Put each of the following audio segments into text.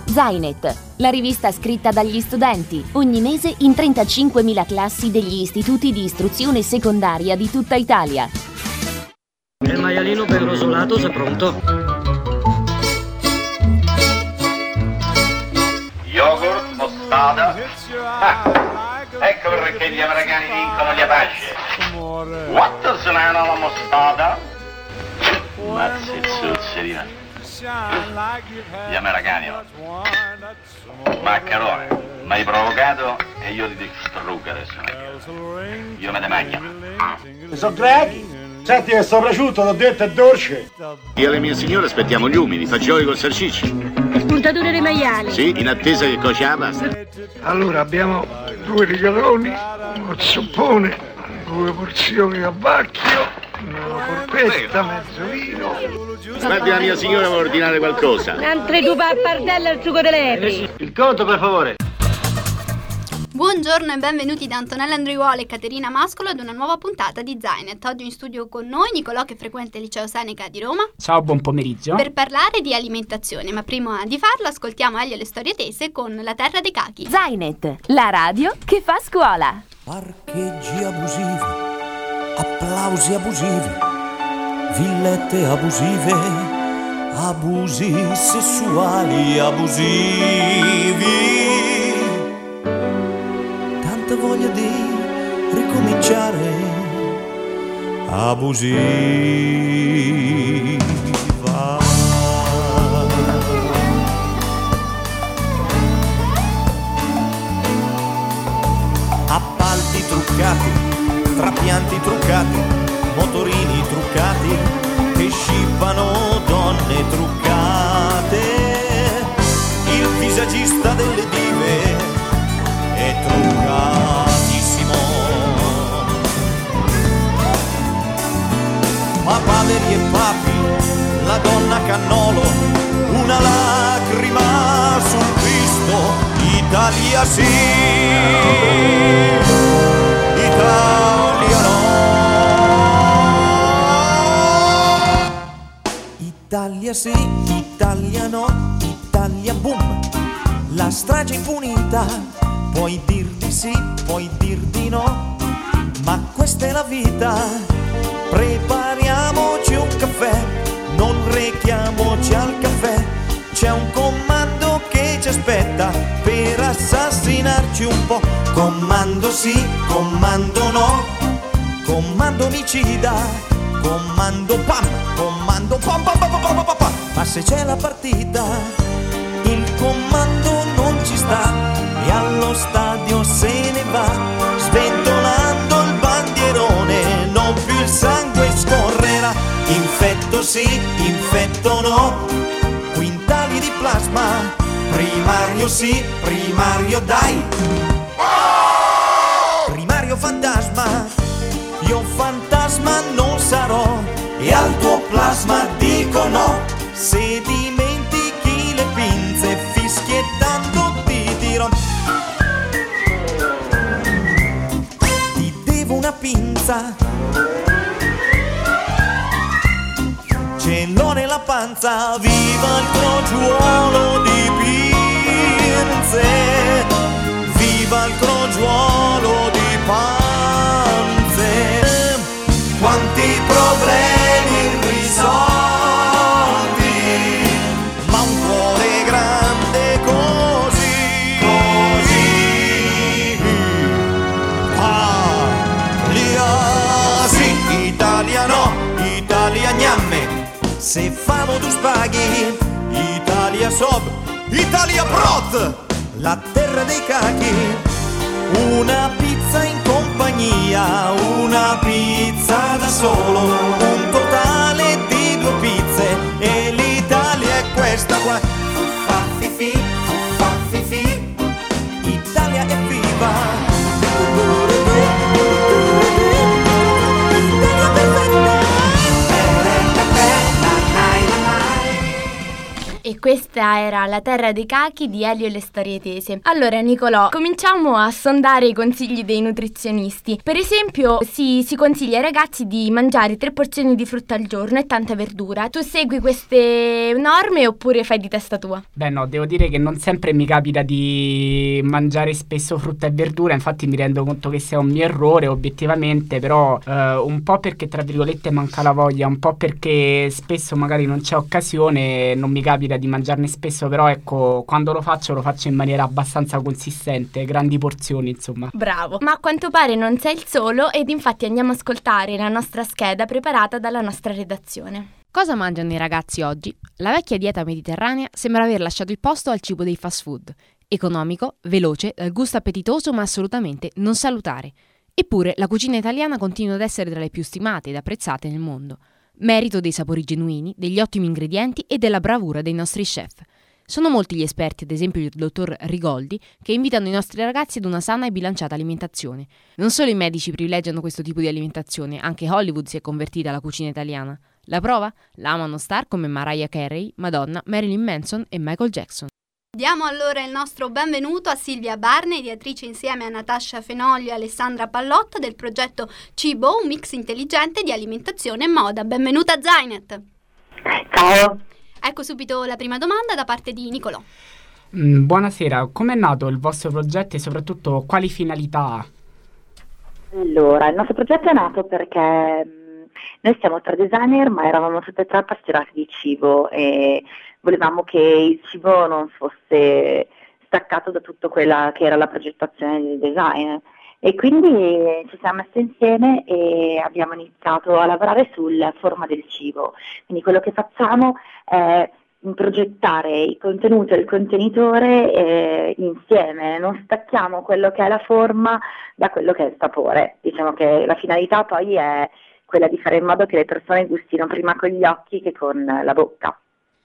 Zainet, la rivista scritta dagli studenti, ogni mese in 35.000 classi degli istituti di istruzione secondaria di tutta Italia. Il maialino per rosolato è pronto. Yogurt, mostarda. Ecco perché gli americani vincono gli Apache. Quanto suonano la mostarda? Mazzi zuzzerina. Gli americani no. Maccarone, mi hai provocato e io ti distruggo adesso. Io me ne mangio. Sono draghi? Senti che soprasciutto, l'ho detto, è dolce. Io e le mie signore aspettiamo gli umidi, fagioli col salsiccia. Spuntature di maiali. Sì, in attesa che cuocia la pasta. Allora abbiamo 2 rigatoni, uno zoppone, 2 porzioni a bacchio, una polpetta, mezzo vino. Guardi, la mia signora vuole ordinare qualcosa. Altre 2 pappardelle al sugo delle lepri. Il conto per favore. Buongiorno e benvenuti da Antonella Andriuolo e Caterina Mascolo ad una nuova puntata di Zainet. Oggi in studio con noi Nicolò, che frequenta il liceo Seneca di Roma. Ciao, buon pomeriggio. Per parlare di alimentazione, ma prima di farlo ascoltiamo Elio e le storie tese con La terra dei cachi. Zainet, la radio che fa scuola. Parcheggi abusivi, applausi abusivi, villette abusive, abusi sessuali abusivi. Tanta voglia di ricominciare abusiva. Appalti truccati, trapianti truccati, motorini truccati che scippano donne truccate. Il visagista delle dive è truccatissimo. Papaveri e papi, la donna cannolo, una lacrima sul Cristo. Italia sì, Italia no. Italia sì, Italia no, Italia boom. La strage impunita, puoi dir di sì, puoi dir di no, ma questa è la vita. Prepariamoci un caffè, non rechiamoci al caffè. C'è un comando che ci aspetta per assassinarci un po'. Comando sì, comando no, comando omicida, comando pam, comando pam pam pam pam pam pam. Ma se c'è la partita, il comando non ci sta e allo stadio se ne va, sventolando il bandierone, non più il sangue scorrerà. Infetto sì, infetto no, quintali di plasma, primario sì, primario dai. Primario fantasma, io fantasma non sarò e al tuo plasma dico no. Se dimentichi le pinze fischiettando ti dirò. Ti devo una pinza, ce l'ho nella panza. Viva il crogiuolo di pinze, viva il crogiuolo di panze. Quanti problemi irrisolti, ma un cuore grande così, così. Sì, Italia no, Italia gnamme. Se famo tu spaghi, Italia sob, Italia prot, la terra dei cachi. Una pizza in compagnia, una pizza da solo, un totale di 2 pizze e l'Italia è questa qua. Fuffa fifi, fuffa fifi, Italia è viva. Italia perfetta. E questa era La terra dei cachi di Elio e le storie tese. Allora Nicolò, cominciamo a sondare i consigli dei nutrizionisti. Per esempio si consiglia ai ragazzi di mangiare 3 porzioni di frutta al giorno e tanta verdura. Tu segui queste norme oppure fai di testa tua? Beh no, devo dire che non sempre mi capita di mangiare spesso frutta e verdura, infatti mi rendo conto che sia un mio errore obiettivamente, però un po' perché tra virgolette manca la voglia, un po' perché spesso magari non c'è occasione, non mi capita di mangiarne spesso, però ecco, quando lo faccio in maniera abbastanza consistente, grandi porzioni insomma. Bravo, ma a quanto pare non sei il solo ed infatti andiamo a ascoltare la nostra scheda preparata dalla nostra redazione. Cosa mangiano i ragazzi oggi? La vecchia dieta mediterranea sembra aver lasciato il posto al cibo dei fast food, economico, veloce, dal gusto appetitoso ma assolutamente non salutare. Eppure la cucina italiana continua ad essere tra le più stimate ed apprezzate nel mondo, merito dei sapori genuini, degli ottimi ingredienti e della bravura dei nostri chef. Sono molti gli esperti, ad esempio il dottor Rigoldi, che invitano i nostri ragazzi ad una sana e bilanciata alimentazione. Non solo i medici privilegiano questo tipo di alimentazione, anche Hollywood si è convertita alla cucina italiana. La prova? La amano star come Mariah Carey, Madonna, Marilyn Manson e Michael Jackson. Diamo allora il nostro benvenuto a Silvia Barne, ideatrice insieme a Natascia Fenoglio e Alessandra Pallotta del progetto Cibo, un mix intelligente di alimentazione e moda. Benvenuta a Zainet. Ciao. Ecco subito la prima domanda da parte di Nicolò. Buonasera, com'è nato il vostro progetto e soprattutto quali finalità ha? Allora, il nostro progetto è nato perché noi siamo 3 designer, ma eravamo tutte e 3 appassionati di cibo e volevamo che il cibo non fosse staccato da tutto quella che era la progettazione del design. E quindi ci siamo messi insieme e abbiamo iniziato a lavorare sulla forma del cibo. Quindi quello che facciamo è progettare i contenuti e il contenitore insieme, non stacchiamo quello che è la forma da quello che è il sapore. Diciamo che la finalità poi è quella di fare in modo che le persone gustino prima con gli occhi che con la bocca.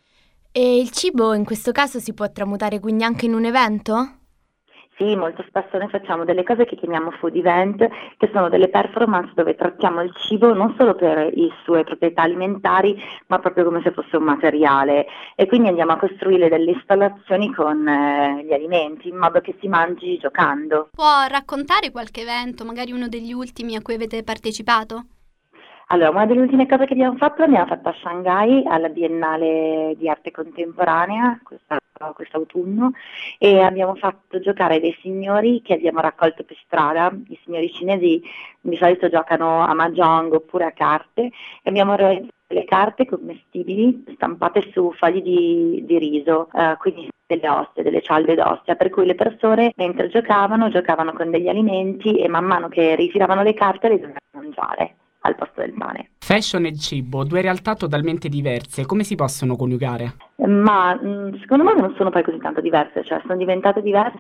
E il cibo in questo caso si può tramutare quindi anche in un evento? Sì, molto spesso noi facciamo delle cose che chiamiamo food event, che sono delle performance dove trattiamo il cibo non solo per le sue proprietà alimentari, ma proprio come se fosse un materiale. E quindi andiamo a costruire delle installazioni con gli alimenti, in modo che si mangi giocando. Può raccontare qualche evento, magari uno degli ultimi a cui avete partecipato? Allora, una delle ultime cose che abbiamo fatto l'abbiamo fatta a Shanghai, alla Biennale di Arte Contemporanea, quest'autunno, e abbiamo fatto giocare dei signori che abbiamo raccolto per strada. I signori cinesi di solito giocano a mahjong oppure a carte, e abbiamo realizzato delle carte commestibili stampate su fogli di riso, quindi delle osse, delle cialde d'ossia, per cui le persone mentre giocavano con degli alimenti e man mano che ritiravano le carte le dovevano mangiare al posto del pane. Fashion e cibo, 2 realtà totalmente diverse, come si possono coniugare? Ma secondo me non sono poi così tanto diverse, cioè sono diventate diverse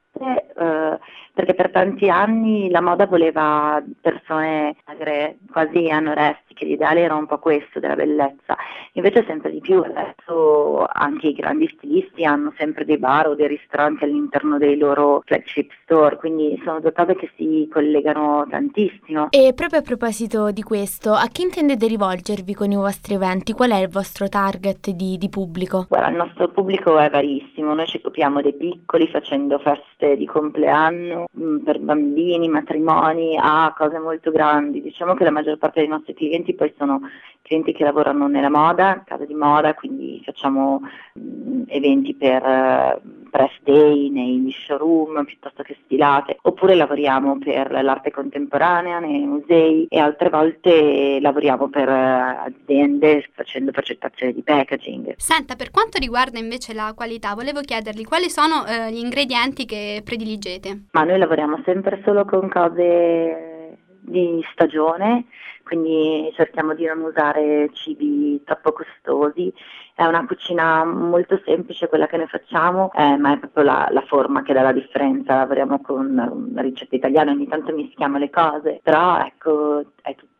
perché per tanti anni la moda voleva persone magre, quasi anoressiche, l'ideale era un po' questo della bellezza, invece sempre di più adesso anche i grandi stilisti hanno sempre dei bar o dei ristoranti all'interno dei loro flagship store, quindi sono dotate che si collegano tantissimo. E proprio a proposito di questo, a chi intendete rivolgervi con i vostri eventi? Qual è il vostro target di pubblico? Guarda, il nostro pubblico è varissimo, noi ci occupiamo dei piccoli facendo feste di compleanno per bambini, matrimoni, a cose molto grandi. Diciamo che la maggior parte dei nostri clienti poi sono clienti che lavorano nella moda, casa di moda, quindi facciamo eventi per press day nei showroom piuttosto che sfilate, oppure lavoriamo per l'arte contemporanea nei musei e altre volte lavoriamo per aziende facendo progettazione di packaging. Senta, per quanto riguarda invece la qualità, volevo chiedergli quali sono gli ingredienti che prediligete? Ma noi lavoriamo sempre solo con cose di stagione, quindi cerchiamo di non usare cibi troppo costosi. È una cucina molto semplice quella che noi facciamo, ma è proprio la forma che dà la differenza. Lavoriamo con ricette italiane, ogni tanto mischiamo le cose, però ecco è tutto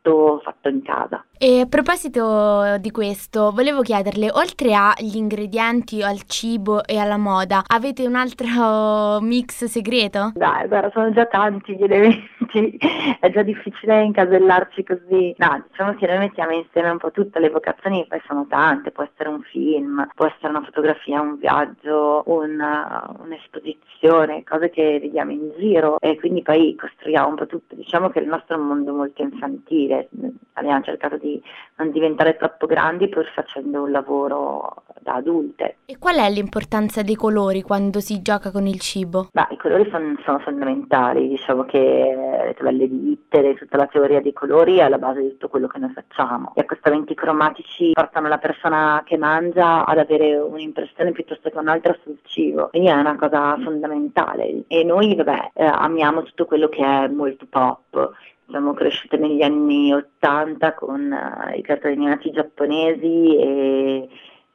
fatto in casa. E a proposito di questo, volevo chiederle, oltre agli ingredienti, al cibo e alla moda, avete un altro mix segreto? Dai, guarda, sono già tanti gli elementi, è già difficile incasellarci così. No, diciamo che noi mettiamo insieme un po' tutte le vocazioni, poi sono tante, può essere un film, può essere una fotografia, un viaggio, un'esposizione, cose che vediamo in giro, e quindi poi costruiamo un po' tutto. Diciamo che il nostro è un mondo molto infantile, abbiamo cercato di non diventare troppo grandi pur facendo un lavoro da adulte. E qual è l'importanza dei colori quando si gioca con il cibo? I colori sono fondamentali, diciamo che le tabelle di Itter, tutta la teoria dei colori è alla base di tutto quello che noi facciamo. Gli accostamenti cromatici portano la persona che mangia ad avere un'impressione piuttosto che un'altra sul cibo, quindi è una cosa fondamentale. E noi amiamo tutto quello che è molto pop. Siamo cresciute negli anni 80 con i cartoni animati giapponesi e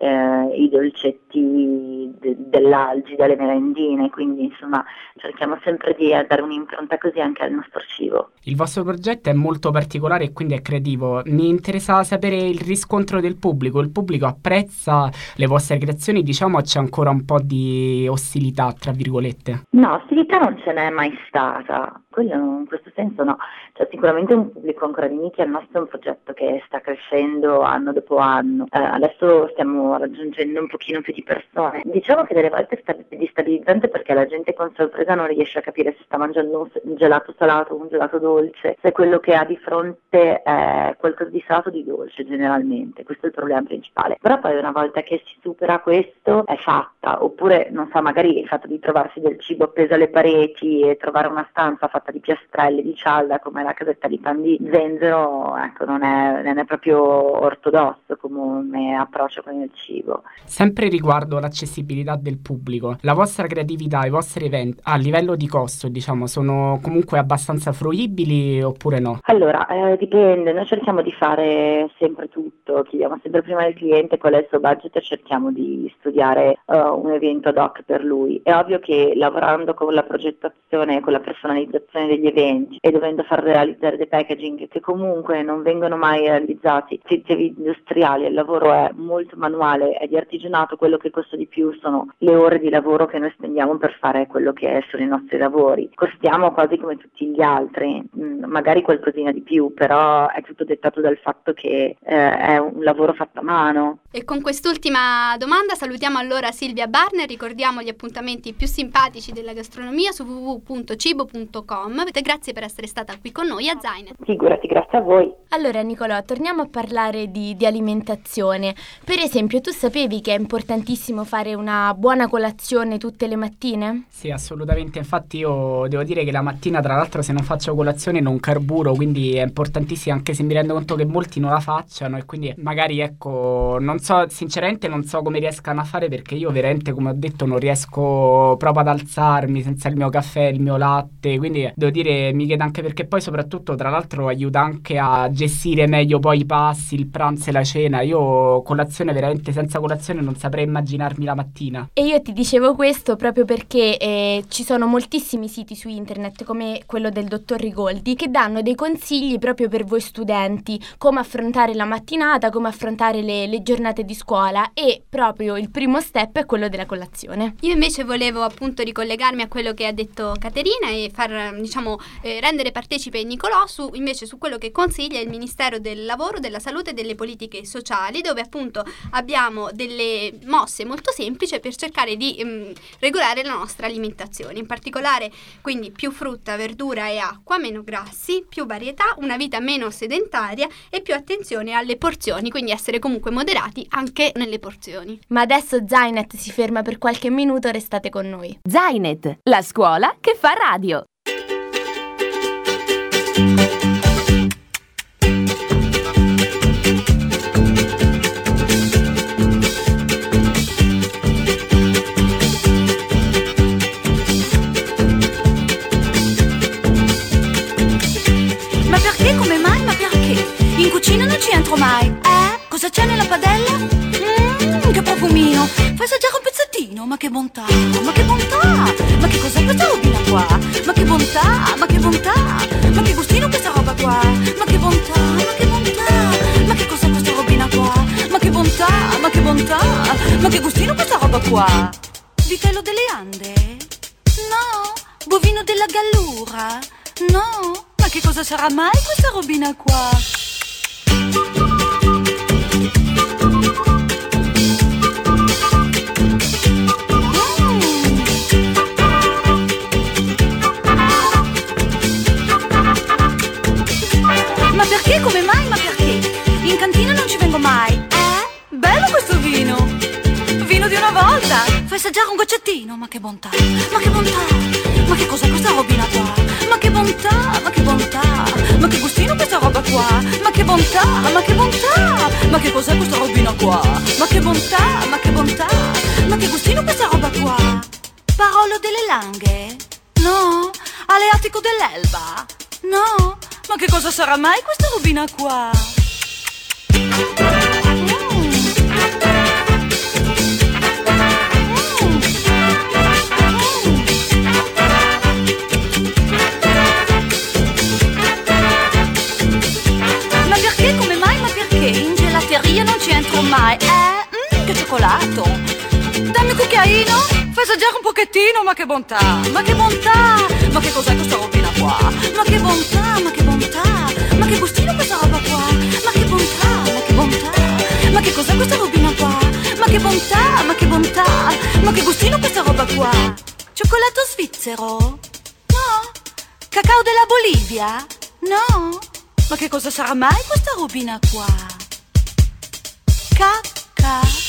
i dolcetti dell'Algida, le merendine, quindi insomma cerchiamo sempre di dare un'impronta così anche al nostro cibo. Il vostro progetto è molto particolare e quindi è creativo. Mi interessava sapere il riscontro del pubblico. Il pubblico apprezza le vostre creazioni, diciamo, c'è ancora un po' di ostilità, tra virgolette? No, ostilità non ce n'è mai stata. Quello in questo senso no, c'è sicuramente un pubblico ancora di nicchia. Il nostro è un progetto che sta crescendo anno dopo anno, adesso stiamo raggiungendo un pochino più di persone. Diciamo che delle volte è destabilizzante perché la gente con sorpresa non riesce a capire se sta mangiando un gelato salato o un gelato dolce, se quello che ha di fronte è qualcosa di salato o di dolce generalmente. Questo è il problema principale, però poi una volta che si supera questo è fatta. Oppure non so, magari il fatto di trovarsi del cibo appeso alle pareti e trovare una stanza fatta di piastrelle di cialda come la casetta di pan di zenzero, ecco, non è proprio ortodosso come approccio con il cibo. Sempre riguardo l'accessibilità del pubblico, la vostra creatività, i vostri eventi a livello di costo, diciamo, sono comunque abbastanza fruibili oppure no? Allora, dipende, noi cerchiamo di fare sempre tutto, chiediamo sempre prima al cliente qual è il suo budget e cerchiamo di studiare un evento ad hoc per lui. È ovvio che lavorando con la progettazione, con la personalizzazione degli eventi e dovendo far realizzare dei packaging che comunque non vengono mai realizzati, sistemi industriali, il lavoro è molto manuale, è di artigianato, quello che costa di più sono le ore di lavoro che noi spendiamo per fare quello che sono i nostri lavori. Costiamo quasi come tutti gli altri, magari qualcosina di più, però è tutto dettato dal fatto che è un lavoro fatto a mano. E con quest'ultima domanda salutiamo allora Silvia Barner, ricordiamo gli appuntamenti più simpatici della gastronomia su www.cibo.com. Grazie per essere stata qui con noi a Zainet. Figurati, grazie a voi. Allora Nicolò, torniamo a parlare di alimentazione. Per esempio, tu sapevi che è importantissimo fare una buona colazione tutte le mattine? Sì, assolutamente. Infatti io devo dire che la mattina, tra l'altro, se non faccio colazione non carburo, quindi è importantissimo, anche se mi rendo conto che molti non la facciano e quindi magari, ecco, non so, sinceramente non so come riescano a fare, perché io veramente, come ho detto, non riesco proprio ad alzarmi senza il mio caffè, il mio latte, quindi devo dire mi chiedo anche perché poi soprattutto, tra l'altro, aiuta anche a gestire meglio poi i pasti, il pranzo e la cena. Io colazione, veramente senza colazione non saprei immaginarmi la mattina. E io ti dicevo questo proprio perché ci sono moltissimi siti su internet come quello del dottor Rigoldi che danno dei consigli proprio per voi studenti, come affrontare la mattinata, come affrontare le giornate di scuola, e proprio il primo step è quello della colazione. Io invece volevo appunto ricollegarmi a quello che ha detto Caterina e far rendere partecipe Nicolò su quello che consiglia il Ministero del Lavoro, della Salute e delle Politiche Sociali, dove appunto abbiamo delle mosse molto semplici per cercare di regolare la nostra alimentazione, in particolare quindi più frutta, verdura e acqua, meno grassi, più varietà, una vita meno sedentaria e più attenzione alle porzioni, quindi essere comunque moderati anche nelle porzioni. Ma adesso Zainet si ferma per qualche minuto, restate con noi. Zainet, la scuola che fa radio. Ma perché? Come mai? Ma perché? In cucina non ci entro mai. Cosa c'è nella padella? Che profumino! Fai assaggiare un pezzettino, ma che bontà! Ma che bontà! Ma che cos'è questa robina qua? Ma che bontà! Ma che bontà! Ma che gustino questa roba qua! Ma che bontà! Ma che gustino questa roba qua? Vitello delle Ande? No. Bovino della Gallura? No. Ma che cosa sarà mai questa robina qua? Ma perché? Come mai? Ma perché? In cantina non ci vengo mai. Bello questo vino! Vino di una volta! Fai assaggiare un goccettino, ma che bontà! Ma che bontà! Ma che cos'è questa robina qua? Ma che bontà! Ma che bontà! Ma che gustino questa roba qua? Ma che bontà! Ma che bontà! Ma che cos'è questa robina qua? Ma che bontà! Ma che bontà! Ma che gustino questa roba qua? Parolo delle Langhe? No? Aleatico dell'Elba? No? Ma che cosa sarà mai questa robina qua? Ma perché? Come mai? Ma perché? In gelateria non ci entro mai. Che cioccolato! Dammi un cucchiaino, fai assaggiare un pochettino, ma che bontà! Ma che bontà! Ma che cos'è questa robina qua? Ma che bontà! Ma che bontà! Ma che gustino questa roba qua? Ma che bontà! Ma che bontà! Ma che cos'è questa robina qua? Ma che bontà! Ma che bontà! Ma che gustino questa roba qua? Cioccolato svizzero? No? Cacao della Bolivia? No? Ma che cosa sarà mai questa robina qua? Cacca.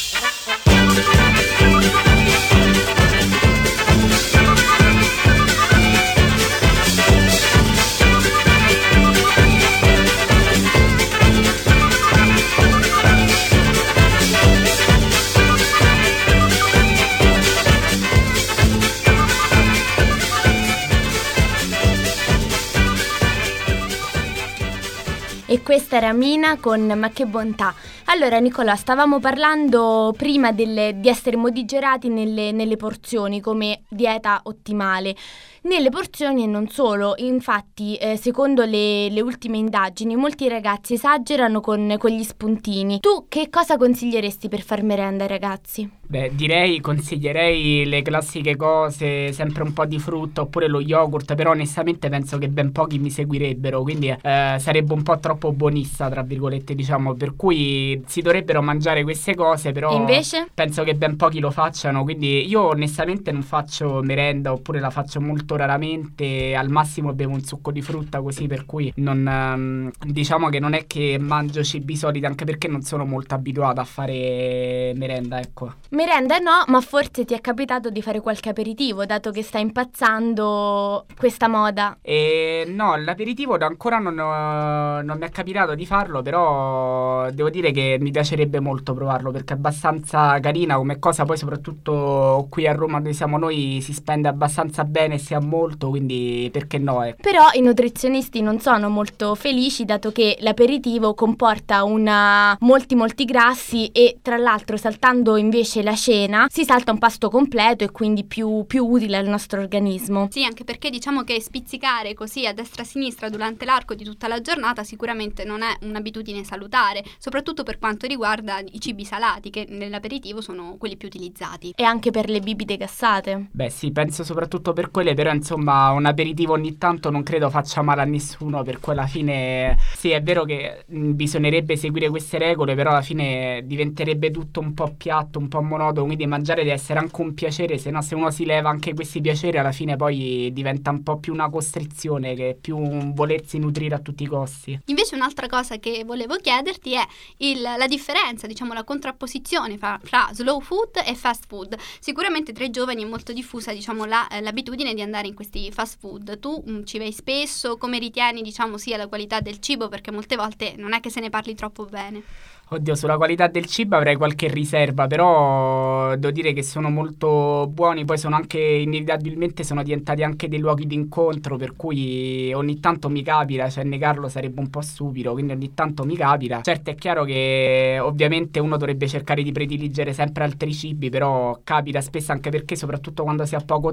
E questa era Mina con Ma che bontà. Allora Nicolò, stavamo parlando prima di essere morigerati nelle porzioni come dieta ottimale. Nelle porzioni e non solo, infatti secondo le ultime indagini molti ragazzi esagerano con gli spuntini. Tu che cosa consiglieresti per far merenda ai ragazzi? Beh, consiglierei le classiche cose, sempre un po' di frutta oppure lo yogurt, però onestamente penso che ben pochi mi seguirebbero, quindi sarebbe un po' troppo buonista, tra virgolette, diciamo, per cui si dovrebbero mangiare queste cose, però invece? Penso che ben pochi lo facciano, quindi io onestamente non faccio merenda oppure la faccio molto raramente, al massimo bevo un succo di frutta così, per cui non diciamo che non è che mangio cibi solidi, anche perché non sono molto abituato a fare merenda, ecco. Merenda no, ma forse ti è capitato di fare qualche aperitivo, dato che sta impazzando questa moda. No, l'aperitivo ancora non mi è capitato di farlo, però devo dire che mi piacerebbe molto provarlo, perché è abbastanza carina come cosa, poi soprattutto qui a Roma dove siamo noi si spende abbastanza bene e si ha molto, quindi perché no, ecco. Però i nutrizionisti non sono molto felici, dato che l'aperitivo comporta molti grassi e tra l'altro saltando invece la cena si salta un pasto completo e quindi più utile al nostro organismo. Sì, anche perché diciamo che spizzicare così a destra e a sinistra durante l'arco di tutta la giornata sicuramente non è un'abitudine salutare, soprattutto per quanto riguarda i cibi salati, che nell'aperitivo sono quelli più utilizzati. E anche per le bibite gassate. Beh sì, penso soprattutto per quelle, però insomma un aperitivo ogni tanto non credo faccia male a nessuno, per cui alla fine sì, è vero che bisognerebbe seguire queste regole, però alla fine diventerebbe tutto un po' piatto, un po' monotono, quindi mangiare deve essere anche un piacere, se no se uno si leva anche questi piaceri alla fine poi diventa un po' più una costrizione che più un volersi nutrire a tutti i costi. Invece un'altra cosa che volevo chiederti è la differenza, diciamo la contrapposizione fra slow food e fast food. Sicuramente tra i giovani è molto diffusa, diciamo, l'abitudine di andare in questi fast food. Tu ci vai spesso? Come ritieni, diciamo, sia la qualità del cibo? Perché molte volte non è che se ne parli troppo bene. Oddio, sulla qualità del cibo avrei qualche riserva, però devo dire che sono molto buoni, poi sono anche, inevitabilmente sono diventati anche dei luoghi di incontro, per cui ogni tanto mi capita, cioè negarlo sarebbe un po' stupido, quindi ogni tanto mi capita. Certo è chiaro che ovviamente uno dovrebbe cercare di prediligere sempre altri cibi, però capita spesso, anche perché soprattutto quando si ha poco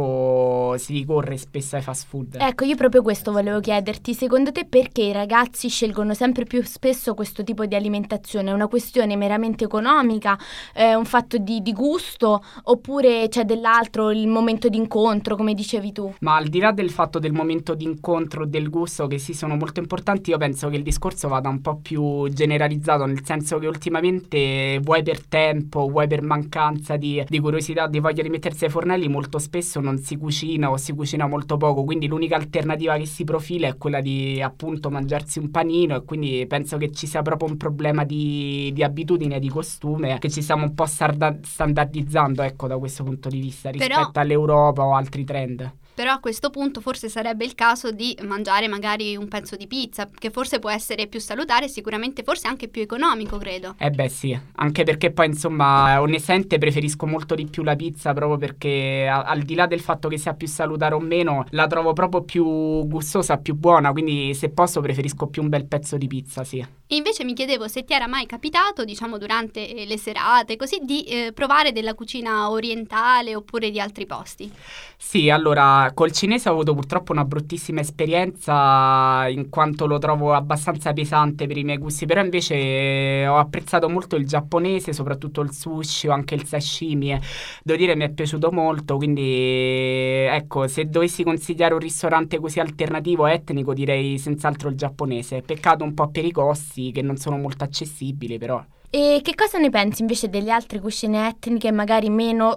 tempo si ricorre spesso ai fast food. Ecco, io proprio questo volevo chiederti, secondo te perché i ragazzi scelgono sempre più spesso questo tipo di alimentazione? È una questione meramente economica, un fatto di gusto, oppure c'è dell'altro, il momento d'incontro, come dicevi tu? Ma al di là del fatto del momento d'incontro, del gusto, che sì sono molto importanti, io penso che il discorso vada un po' più generalizzato, nel senso che ultimamente vuoi per tempo, vuoi per mancanza di curiosità, di voglia di mettersi ai fornelli, molto spesso non si cucina o si cucina molto poco, quindi l'unica alternativa che si profila è quella di appunto mangiarsi un panino, e quindi penso che ci sia proprio un problema di abitudine, di costume, che ci stiamo un po' standardizzando, ecco, da questo punto di vista rispetto all'Europa o altri trend. Però a questo punto forse sarebbe il caso di mangiare magari un pezzo di pizza, che forse può essere più salutare e sicuramente forse anche più economico, credo. Beh sì, anche perché poi insomma onestamente preferisco molto di più la pizza, proprio perché al di là del fatto che sia più salutare o meno, la trovo proprio più gustosa, più buona, quindi se posso preferisco più un bel pezzo di pizza, sì. E invece mi chiedevo se ti era mai capitato, diciamo durante le serate così, di provare della cucina orientale oppure di altri posti. Sì, allora col cinese ho avuto purtroppo una bruttissima esperienza, in quanto lo trovo abbastanza pesante per i miei gusti, però invece ho apprezzato molto il giapponese, soprattutto il sushi o anche il sashimi, devo dire mi è piaciuto molto, quindi ecco, se dovessi consigliare un ristorante così alternativo etnico direi senz'altro il giapponese. Peccato un po' per i costi che non sono molto accessibili, però. E che cosa ne pensi invece delle altre cucine etniche magari meno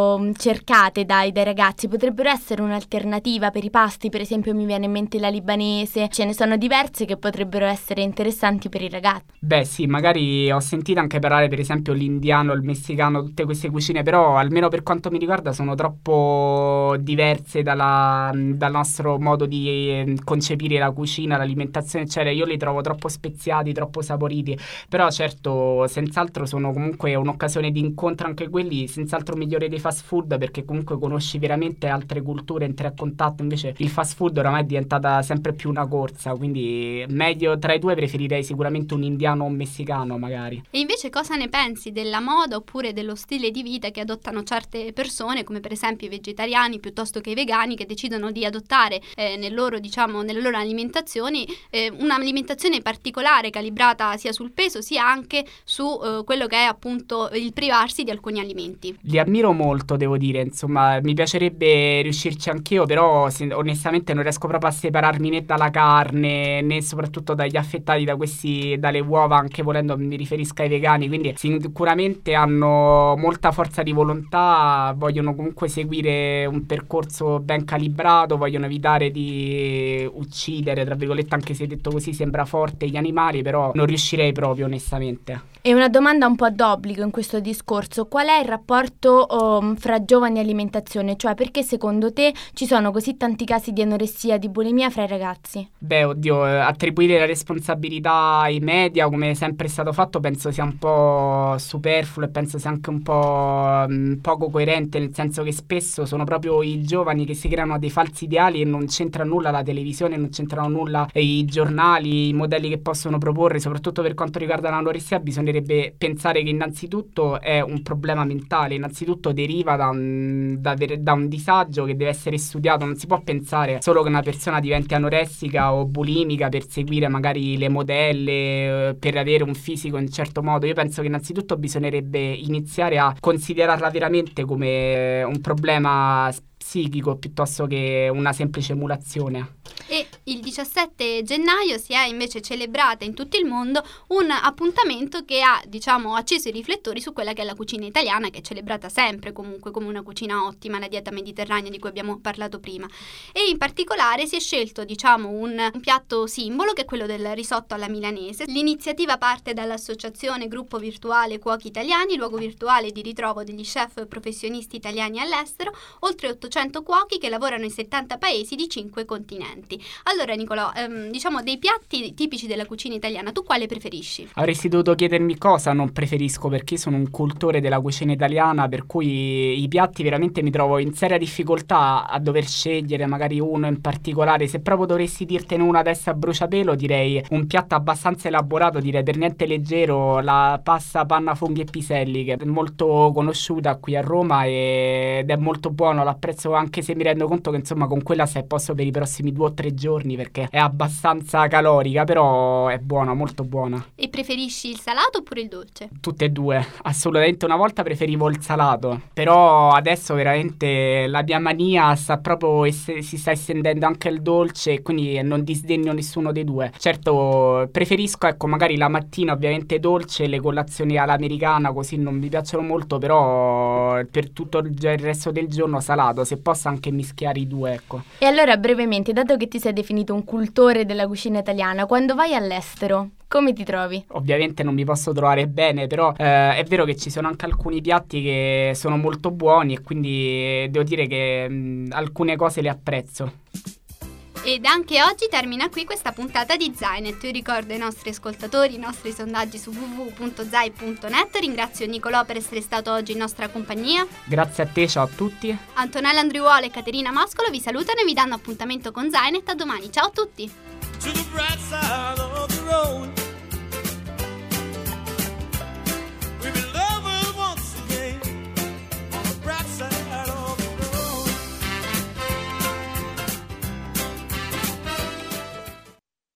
cercate dai ragazzi? Potrebbero essere un'alternativa per i pasti, per esempio mi viene in mente la libanese, ce ne sono diverse che potrebbero essere interessanti per i ragazzi. Beh sì, magari ho sentito anche parlare per esempio l'indiano, il messicano, tutte queste cucine, però almeno per quanto mi riguarda sono troppo diverse dal nostro modo di concepire la cucina, l'alimentazione eccetera. Io li trovo troppo speziati, troppo saporiti, però certo senz'altro sono comunque un'occasione di incontro, anche quelli senz'altro migliore dei fast food, perché comunque conosci veramente altre culture, entri a contatto. Invece il fast food oramai è diventata sempre più una corsa, quindi meglio tra i due preferirei sicuramente un indiano o un messicano magari. E invece cosa ne pensi della moda oppure dello stile di vita che adottano certe persone, come per esempio i vegetariani piuttosto che i vegani, che decidono di adottare nelle loro alimentazioni un'alimentazione particolare calibrata sia sul peso sia anche su quello che è appunto il privarsi di alcuni alimenti. Li ammiro molto, devo dire, insomma mi piacerebbe riuscirci anch'io, però onestamente non riesco proprio a separarmi né dalla carne né soprattutto dagli affettati dalle uova, anche volendo mi riferisco ai vegani, quindi sicuramente hanno molta forza di volontà, vogliono comunque seguire un percorso ben calibrato, vogliono evitare di uccidere, tra virgolette, anche se detto così sembra forte, gli animali, però non riuscirei proprio onestamente. E una domanda un po' d'obbligo in questo discorso: qual è il rapporto fra giovani e alimentazione? Cioè, perché secondo te ci sono così tanti casi di anoressia, di bulimia fra i ragazzi? Beh, oddio, attribuire la responsabilità ai media, come è sempre stato fatto, penso sia un po' superfluo e penso sia anche un po' poco coerente, nel senso che spesso sono proprio i giovani che si creano dei falsi ideali e non c'entra nulla la televisione, non c'entrano nulla i giornali, i modelli che possono proporre, soprattutto per quanto riguarda l'anoressia. Bisognerebbe pensare che innanzitutto è un problema mentale, innanzitutto deriva da un disagio che deve essere studiato. Non si può pensare solo che una persona diventi anoressica o bulimica per seguire magari le modelle, per avere un fisico in un certo modo. Io penso che innanzitutto bisognerebbe iniziare a considerarla veramente come un problema psichico piuttosto che una semplice emulazione. E il 17 gennaio si è invece celebrata in tutto il mondo un appuntamento che ha, diciamo, acceso i riflettori su quella che è la cucina italiana, che è celebrata sempre comunque come una cucina ottima, la dieta mediterranea di cui abbiamo parlato prima. E in particolare si è scelto, diciamo, un piatto simbolo, che è quello del risotto alla milanese. L'iniziativa parte dall'associazione Gruppo Virtuale Cuochi Italiani, luogo virtuale di ritrovo degli chef professionisti italiani all'estero, oltre 800 cuochi che lavorano in 70 paesi di 5 continenti. Allora Nicolò, diciamo dei piatti tipici della cucina italiana, tu quale preferisci? Avresti dovuto chiedermi cosa non preferisco, perché sono un cultore della cucina italiana, per cui i piatti veramente mi trovo in seria difficoltà a dover scegliere magari uno in particolare. Se proprio dovessi dirtene una adesso a bruciapelo, direi un piatto abbastanza elaborato, direi per niente leggero, la pasta panna funghi e piselli, che è molto conosciuta qui a Roma ed è molto buono, l'apprezzo, anche se mi rendo conto che insomma con quella stai a posto per i prossimi 2 o 3 giorni. giorni perché è abbastanza calorica, però è buona, molto buona. E preferisci il salato oppure il dolce? Tutte e due, assolutamente. Una volta preferivo il salato, però adesso veramente la mia mania si sta estendendo anche il dolce, quindi non disdegno nessuno dei due. Certo, preferisco, ecco, magari la mattina ovviamente dolce, le colazioni all'americana così non mi piacciono molto, però per tutto il resto del giorno salato, se posso anche mischiare i due, ecco. E allora brevemente, dato che ti sei definito un cultore della cucina italiana, quando vai all'estero come ti trovi? Ovviamente non mi posso trovare bene, però è vero che ci sono anche alcuni piatti che sono molto buoni e quindi devo dire che alcune cose le apprezzo. Ed anche oggi termina qui questa puntata di Zainet. Io ricordo ai nostri ascoltatori i nostri sondaggi su www.zai.net. Ringrazio Nicolò per essere stato oggi in nostra compagnia. Grazie a te, ciao a tutti. Antonella Andriuolo e Caterina Mascolo vi salutano e vi danno appuntamento con Zainet a domani. Ciao a tutti.